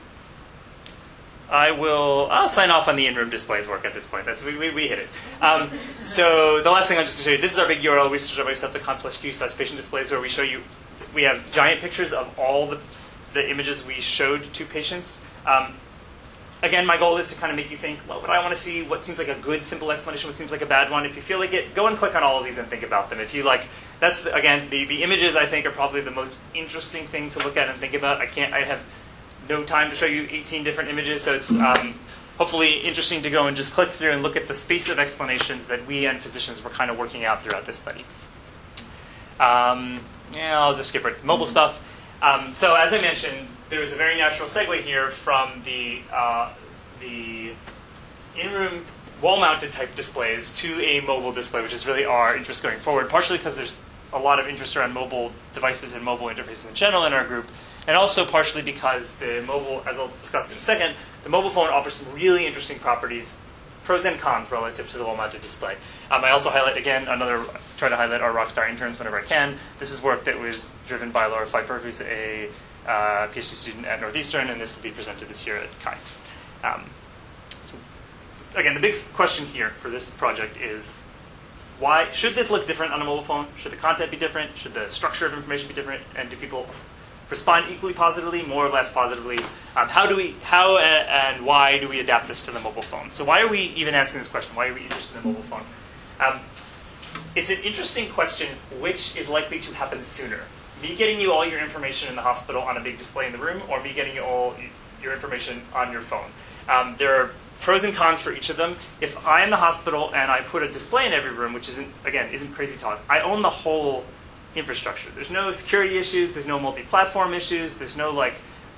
I will, I'll sign off on the in-room displays work at this point. That's, we, we, we hit it. Um, so the last thing I'll just show you, this is our big U R L, research.com slash q slash patient displays, where we show you, we have giant pictures of all the, the images we showed to patients. Um, Again, my goal is to kind of make you think, well, what I want to see, what seems like a good, simple explanation, what seems like a bad one. If you feel like it, go and click on all of these and think about them. If you like, that's, again, the, the images I think are probably the most interesting thing to look at and think about. I can't, I have no time to show you eighteen different images, so it's um, hopefully interesting to go and just click through and look at the space of explanations that we and physicians were kind of working out throughout this study. Um, yeah, I'll just skip right to mobile stuff. Um, so as I mentioned, there was a very natural segue here from the uh, the in-room wall-mounted type displays to a mobile display, which is really our interest going forward, partially because there's a lot of interest around mobile devices and mobile interfaces in general in our group, and also partially because the mobile, as I'll discuss in a second, the mobile phone offers some really interesting properties, pros and cons relative to the wall-mounted display. Um, I also highlight, again, another, try to highlight our Rockstar interns whenever I can. This is work that was driven by Laura Pfeiffer, who's a uh, PhD student at Northeastern, and this will be presented this year at Chi. Um, so again, the big question here for this project is, why should this look different on a mobile phone? Should the content be different? Should the structure of information be different? And do people respond equally positively, more or less positively? Um, how do we, how and why do we adapt this to the mobile phone? So why are we even asking this question? Why are we interested in the mobile phone? Um, it's an interesting question, which is likely to happen sooner. Me getting you all your information in the hospital on a big display in the room, or me getting you all your information on your phone. Um, there are pros and cons for each of them. If I'm in the hospital and I put a display in every room, which isn't, again, isn't crazy talk, I own the whole infrastructure. There's no security issues, there's no multi-platform issues, there's no like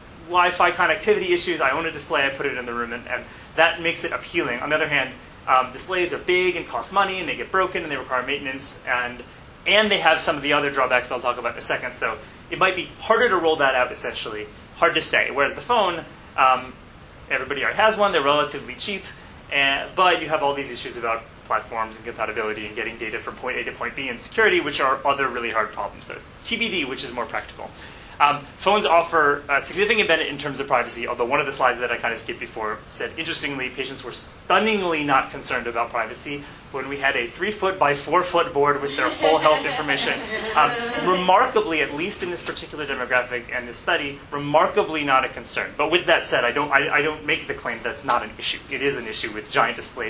Wi-Fi connectivity issues. I own a display, I put it in the room, and, and that makes it appealing. On the other hand, um, displays are big and cost money, and they get broken, and they require maintenance, and and they have some of the other drawbacks that I'll talk about in a second. So it might be harder to roll that out, essentially. Hard to say. Whereas the phone, um, everybody already has one. They're relatively cheap, and, but you have all these issues about platforms and compatibility and getting data from point A to point B and security, which are other really hard problems. So it's T B D, which is more practical. Um, phones offer a significant benefit in terms of privacy, although one of the slides that I kind of skipped before said, interestingly, patients were stunningly not concerned about privacy when we had a three-foot by four-foot board with their whole health information. Um, remarkably, at least in this particular demographic and this study, remarkably not a concern. But with that said, I don't, I, I don't make the claim that it's not an issue. It is an issue with giant displays in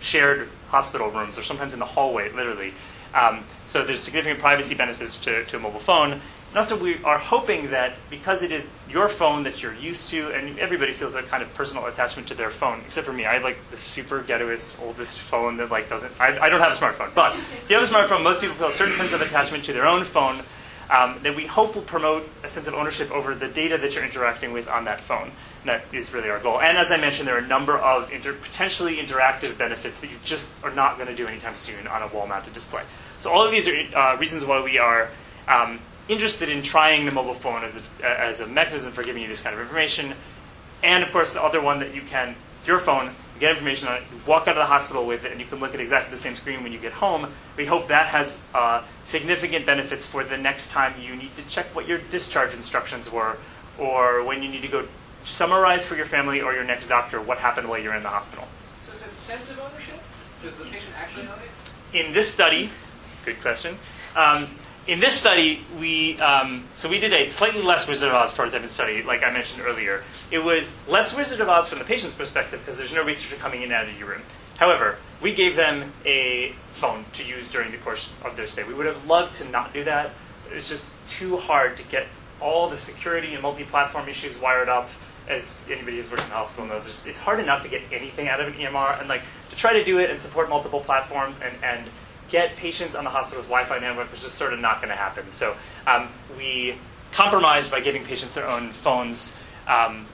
shared hospital rooms or sometimes in the hallway, literally. Um, so there's significant privacy benefits to, to a mobile phone. And also we are hoping that because it is your phone that you're used to, and everybody feels a kind of personal attachment to their phone, except for me. I have like the super ghettoist, oldest phone that like doesn't, I, I don't have a smartphone. But if you have a smartphone, most people feel a certain sense of attachment to their own phone um, that we hope will promote a sense of ownership over the data that you're interacting with on that phone. And that is really our goal. And as I mentioned, there are a number of inter- potentially interactive benefits that you just are not going to do anytime soon on a wall-mounted display. So all of these are uh, reasons why we are um, interested in trying the mobile phone as a, as a mechanism for giving you this kind of information. And of course, the other one that you can, your phone, get information on it, you walk out of the hospital with it, and you can look at exactly the same screen when you get home. We hope that has uh, significant benefits for the next time you need to check what your discharge instructions were, or when you need to go summarize for your family or your next doctor what happened while you're in the hospital. So it's a sense of ownership? Does the patient actually own it? In this study, good question. Um, in this study, we um, so we did a slightly less Wizard of Oz prototype study, like I mentioned earlier. It was less Wizard of Oz from the patient's perspective because there's no researcher coming in and out of your room. However, we gave them a phone to use during the course of their stay. We would have loved to not do that. It's just too hard to get all the security and multi-platform issues wired up. As anybody who's worked in the hospital knows, it's, it's hard enough to get anything out of an E M R, and like to try to do it and support multiple platforms and, and get patients on the hospital's Wi-Fi network was just sort of not going to happen. So um, we compromised by giving patients their own phones um,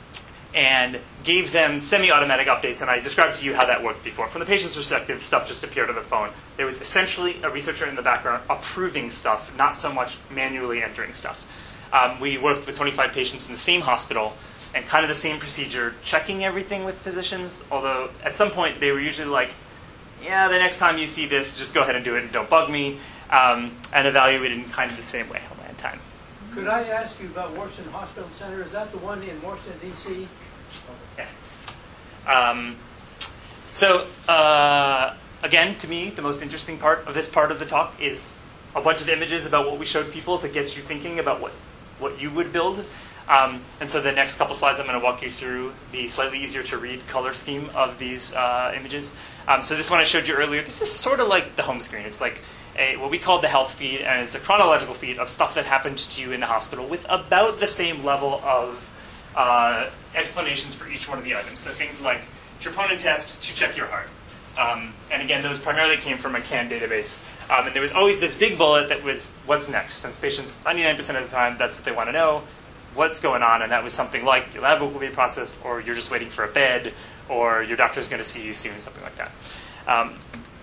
and gave them semi-automatic updates. And I described to you how that worked before. From the patient's perspective, stuff just appeared on the phone. There was essentially a researcher in the background approving stuff, not so much manually entering stuff. Um, we worked with twenty-five patients in the same hospital and kind of the same procedure, checking everything with physicians, although at some point they were usually like, yeah, the next time you see this, just go ahead and do it and don't bug me, um, and evaluated in kind of the same way all that time. Could I ask you about Washington Hospital Center? Is that the one in Washington, D C? Yeah. Um, so, uh, again, to me, the most interesting part of this part of the talk is a bunch of images about what we showed people to get you thinking about what, what you would build. Um, and so the next couple slides, I'm going to walk you through the slightly easier to read color scheme of these uh, images. Um, so this one I showed you earlier, this is sort of like the home screen. It's like a, what we call the health feed, and it's a chronological feed of stuff that happened to you in the hospital with about the same level of uh, explanations for each one of the items. So things like troponin test to check your heart. Um, and again, those primarily came from a C A N database. Um, and there was always this big bullet that was, what's next? Since patients, ninety-nine percent of the time, that's what they want to know. What's going on? And that was something like your lab work will be processed, or you're just waiting for a bed, or your doctor's going to see you soon, something like that. Um,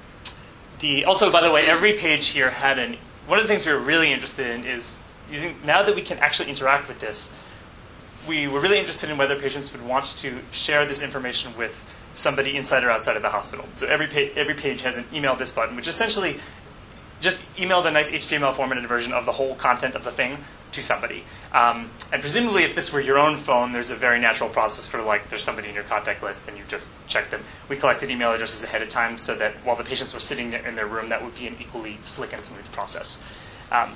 the, also, by the way, every page here had an, one of the things we were really interested in is using, now that we can actually interact with this, we were really interested in whether patients would want to share this information with somebody inside or outside of the hospital. So every, pa- every page has an email this button, which essentially just emailed a nice H T M L formatted version of the whole content of the thing to somebody. Um, and presumably if this were your own phone, there's a very natural process for like, there's somebody in your contact list and you just check them. We collected email addresses ahead of time so that while the patients were sitting in their room, that would be an equally slick and smooth process. Um,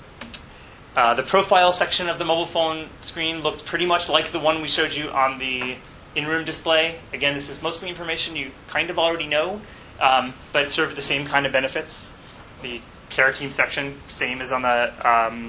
uh, the profile section of the mobile phone screen looked pretty much like the one we showed you on the in-room display. Again, this is mostly information you kind of already know, um, but served the same kind of benefits. The care team section, same as on the um,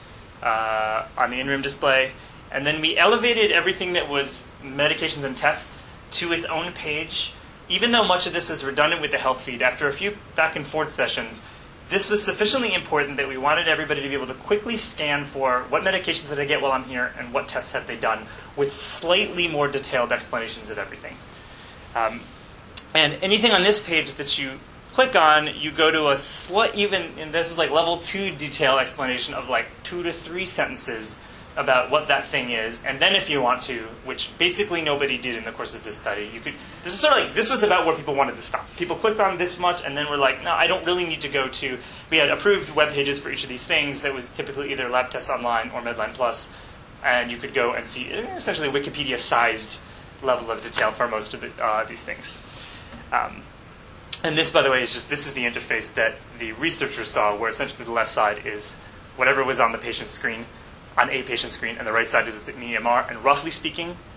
uh, on the in-room display. And then we elevated everything that was medications and tests to its own page. Even though much of this is redundant with the health feed, after a few back and forth sessions, this was sufficiently important that we wanted everybody to be able to quickly scan for what medications did I get while I'm here and what tests have they done, with slightly more detailed explanations of everything. Um, and anything on this page that you click on, you go to a slight, even, and this is like level two detail explanation of like two to three sentences about what that thing is. And then if you want to, which basically nobody did in the course of this study, you could, this is sort of like, this was about where people wanted to stop. People clicked on this much and then were like, no, I don't really need to go to, we had approved web pages for each of these things that was typically either Lab Tests Online or Medline Plus, and you could go and see essentially Wikipedia-sized level of detail for most of the, uh, these things. Um, and this, by the way, is just, this is the interface that the researchers saw, where essentially the left side is whatever was on the patient's screen, on a patient screen, and the right side is the E M R. And roughly speaking,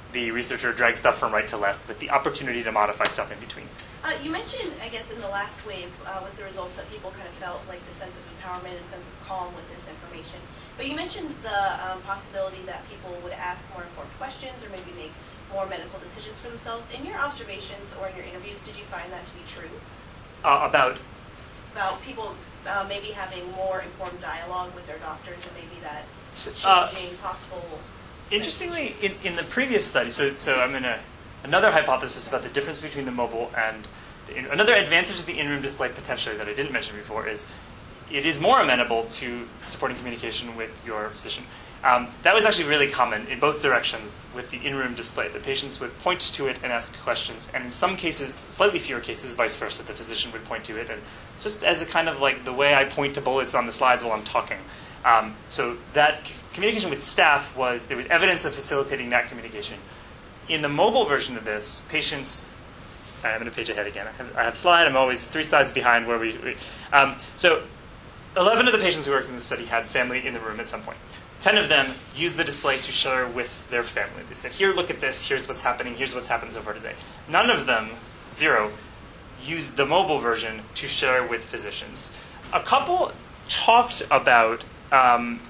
the researcher drags stuff from right to left with the opportunity to modify stuff in between. Uh, you mentioned, I guess, in the last wave uh, with the results that people kind of felt like the sense of empowerment and sense of calm with this information. But you mentioned the um, possibility that people would ask more informed questions or maybe make more medical decisions for themselves. In your observations or in your interviews, did you find that to be true? Uh, about About people uh, maybe having more informed dialogue with their doctors and maybe that uh, changing possible... Interestingly, in, in the previous study, so so I'm in a another hypothesis about the difference between the mobile and the in, another advantage of the in-room display potentially that I didn't mention before is it is more amenable to supporting communication with your physician. Um, that was actually really common in both directions with the in-room display. The patients would point to it and ask questions, and in some cases, slightly fewer cases, vice versa, the physician would point to it, and just as a kind of like the way I point to bullets on the slides while I'm talking. Um, so that c- communication with staff was, there was evidence of facilitating that communication. In the mobile version of this, patients, all right, I'm going to page ahead again. I have, I have a slide, I'm always three slides behind where we, we um, so eleven of the patients who worked in this study had family in the room at some point. ten of them used the display to share with their family. They said, here, look at this, here's what's happening, here's what's happened so far today. None of them, zero, used the mobile version to share with physicians. A couple talked about um,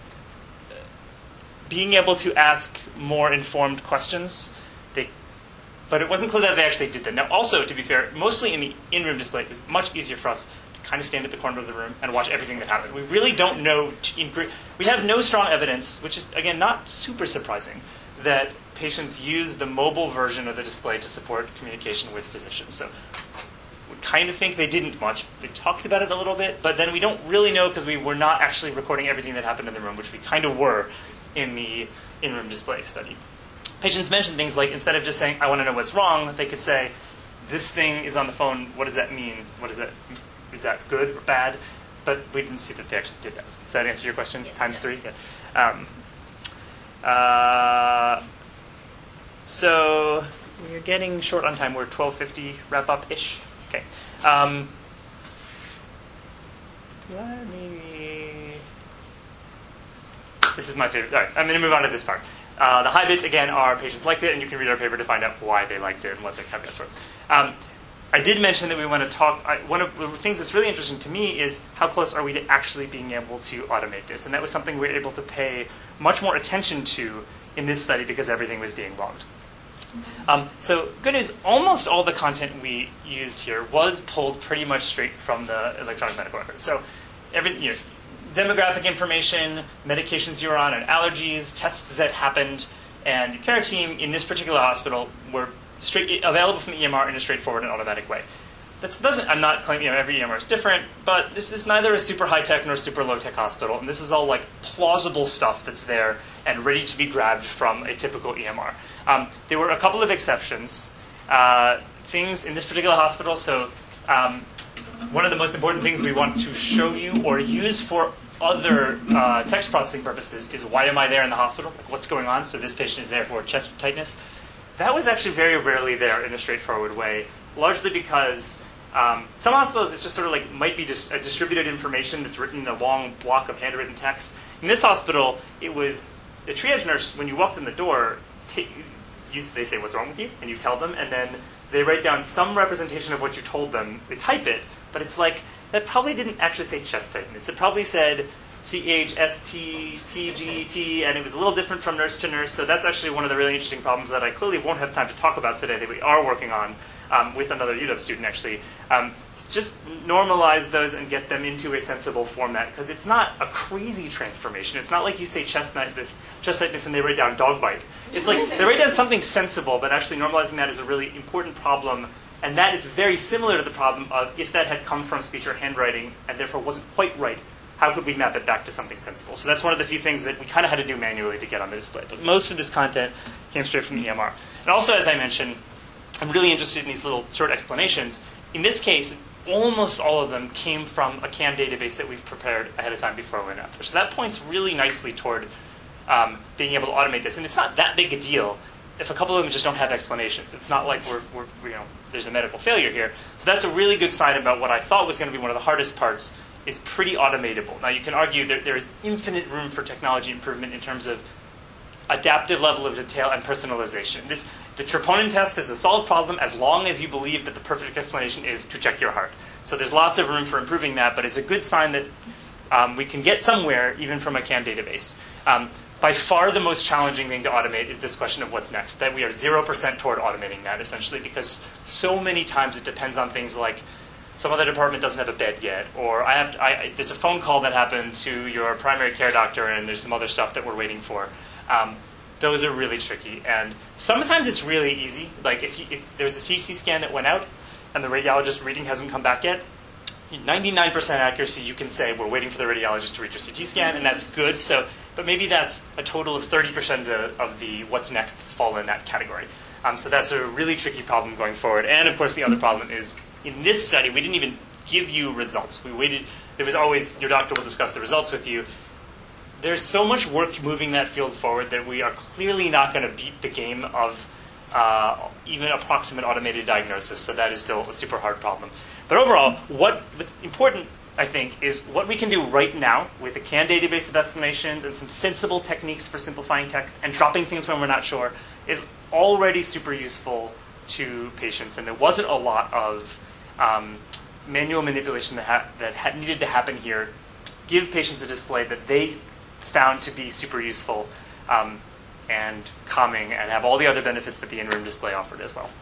being able to ask more informed questions, they, but it wasn't clear that they actually did that. Now, also, to be fair, mostly in the in-room display, it was much easier for us to kind of stand at the corner of the room and watch everything that happened. We really don't know, t- in, we have no strong evidence, which is, again, not super surprising, that patients use the mobile version of the display to support communication with physicians. So we kind of think they didn't much. They talked about it a little bit, but then we don't really know because we were not actually recording everything that happened in the room, which we kind of were in the in-room display study. Patients mentioned things like, instead of just saying, I want to know what's wrong, they could say, this thing is on the phone, what does that mean? What is that? Is that good or bad? But we didn't see that they actually did that. Does that answer your question? Yes, Times yes. three? Yeah. Um, uh, so we're getting short on time. We're twelve fifty wrap up-ish. Okay. Um, let me... This is my favorite. All right, I'm going to move on to this part. Uh, the high bits, again, are patients liked it, and you can read our paper to find out why they liked it and what the caveats were. Um, I did mention that we want to talk, I, one of the things that's really interesting to me is how close are we to actually being able to automate this? And that was something we were able to pay much more attention to in this study because everything was being logged. Um, so good news, almost all the content we used here was pulled pretty much straight from the electronic medical record. So every, you know, demographic information, medications you're on, and allergies, tests that happened, and care team in this particular hospital were straight available from the E M R in a straightforward and automatic way. That doesn't. I'm not claiming, you know, every E M R is different, but this is neither a super high tech nor super low tech hospital, and this is all like plausible stuff that's there and ready to be grabbed from a typical E M R. Um, there were a couple of exceptions. Uh, things in this particular hospital. So um, one of the most important things we want to show you or use for other uh, text processing purposes is why am I there in the hospital? Like, what's going on? So this patient is there for chest tightness. That was actually very rarely there in a straightforward way, largely because um, some hospitals it's just sort of like might be just a distributed information that's written in a long block of handwritten text. In this hospital, it was the triage nurse, when you walked in the door, t- you, they say, what's wrong with you? And you tell them, and then they write down some representation of what you told them. They type it, but it's like, that probably didn't actually say chest tightness. It probably said C H S T T G T, and it was a little different from nurse to nurse. So that's actually one of the really interesting problems that I clearly won't have time to talk about today that we are working on um, with another U W student, actually. Um, just normalize those and get them into a sensible format, because it's not a crazy transformation. It's not like you say chest tightness, chest tightness and they write down dog bite. It's like they write down something sensible, but actually normalizing that is a really important problem. And that is very similar to the problem of if that had come from speech or handwriting and therefore wasn't quite right, how could we map it back to something sensible? So that's one of the few things that we kind of had to do manually to get on the display. But most of this content came straight from the E M R. And also, as I mentioned, I'm really interested in these little short explanations. In this case, almost all of them came from a C A M database that we've prepared ahead of time before we went after. So that points really nicely toward um, being able to automate this. And it's not that big a deal if a couple of them just don't have explanations. It's not like we're, we're you know, there's a medical failure here. So that's a really good sign about what I thought was going to be one of the hardest parts is pretty automatable. Now, you can argue that there is infinite room for technology improvement in terms of adaptive level of detail and personalization. This, the troponin test is a solved problem as long as you believe that the perfect explanation is to check your heart. So there's lots of room for improving that, but it's a good sign that um, we can get somewhere even from a C A N database. Um, by far the most challenging thing to automate is this question of what's next, that we are zero percent toward automating that essentially, because so many times it depends on things like some other department doesn't have a bed yet, or I have to, I, there's a phone call that happened to your primary care doctor and there's some other stuff that we're waiting for. Um, those are really tricky, and sometimes it's really easy. Like if, you, if there's a C T scan that went out and the radiologist reading hasn't come back yet, ninety-nine percent accuracy you can say we're waiting for the radiologist to read your C T scan, and that's good. So, but maybe that's a total of thirty percent of the, of the what's next fall in that category. Um, so that's a really tricky problem going forward. And of course the other problem is in this study we didn't even give you results. We waited. There was always your doctor will discuss the results with you. There's so much work moving that field forward that we are clearly not going to beat the game of uh, even approximate automated diagnosis. So that is still a super hard problem. But overall, what, what's important, I think, is what we can do right now with a C A N database of explanations and some sensible techniques for simplifying text and dropping things when we're not sure is already super useful to patients. And there wasn't a lot of um, manual manipulation that, ha- that ha- needed to happen here. Give patients a display that they found to be super useful um, and calming and have all the other benefits that the in-room display offered as well.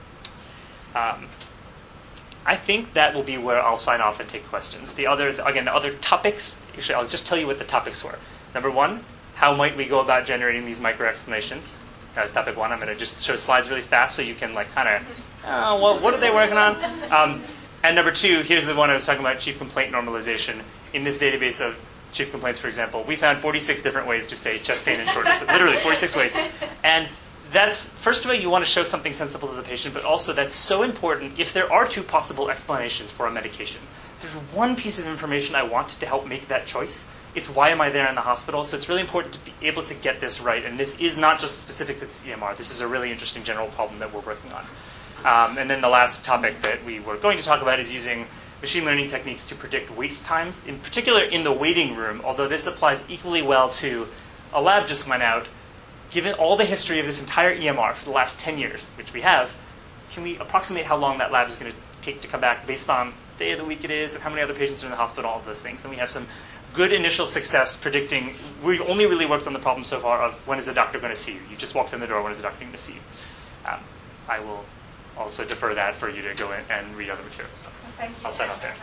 Um, I think that will be where I'll sign off and take questions. The other, again, the other topics, actually, I'll just tell you what the topics were. Number one, how might we go about generating these micro-explanations? That was topic one. I'm going to just show slides really fast so you can like kind of, oh, well, what are they working on? Um, and number two, here's the one I was talking about, chief complaint normalization. In this database of chief complaints, for example, we found forty-six different ways to say chest pain and shortness. Literally forty-six ways. And that's, first of all, you want to show something sensible to the patient, but also that's so important if there are two possible explanations for a medication. There's one piece of information I want to help make that choice. It's why am I there in the hospital? So it's really important to be able to get this right. And this is not just specific to the E M R. This is a really interesting general problem that we're working on. Um, and then the last topic that we were going to talk about is using machine learning techniques to predict wait times, in particular in the waiting room, although this applies equally well to a lab just went out. Given all the history of this entire E M R for the last ten years, which we have, can we approximate how long that lab is going to take to come back based on the day of the week it is and how many other patients are in the hospital, all of those things. And we have some good initial success predicting. We've only really worked on the problem so far of when is the doctor going to see you. You just walked in the door, when is the doctor going to see you? Um, I will also defer that for you to go in and read other materials. So Well, thank you. I'll sign off there.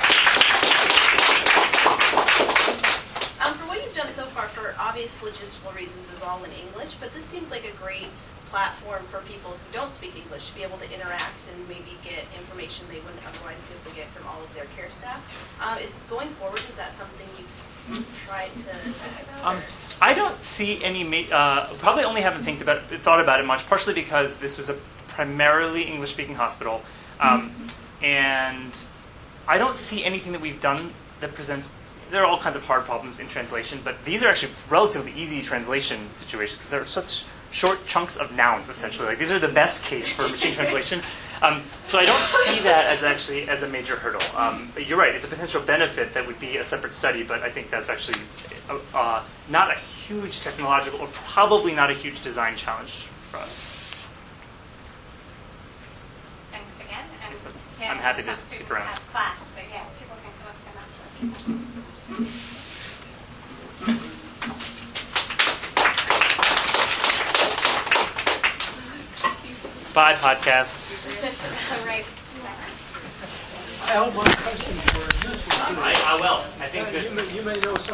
Um, for what you've done so far, for obvious logistical reasons, is all in English, but this seems like a great platform for people who don't speak English to be able to interact and maybe get information they wouldn't otherwise be able to get from all of their care staff. Um, is going forward, is that something you've tried to? Um, I don't see any. Ma- uh, probably only haven't think about thought about it much. Partially because this was a primarily English-speaking hospital, um, and I don't see anything that we've done that presents. There are all kinds of hard problems in translation, but these are actually relatively easy translation situations because they're such short chunks of nouns, essentially. Like these are the best case for machine translation. Um, so I don't see that as actually as a major hurdle. Um, but you're right; it's a potential benefit that would be a separate study, but I think that's actually uh, uh, not a huge technological, or probably not a huge design challenge for us. Thanks again. And Yes, I'm- yeah, I'm happy some to stick students around. have class, but yeah, people can come up to them. Bye, podcast. All right. I hope my questions were useful. I, I will. I think Uh, that. You may, you may know some.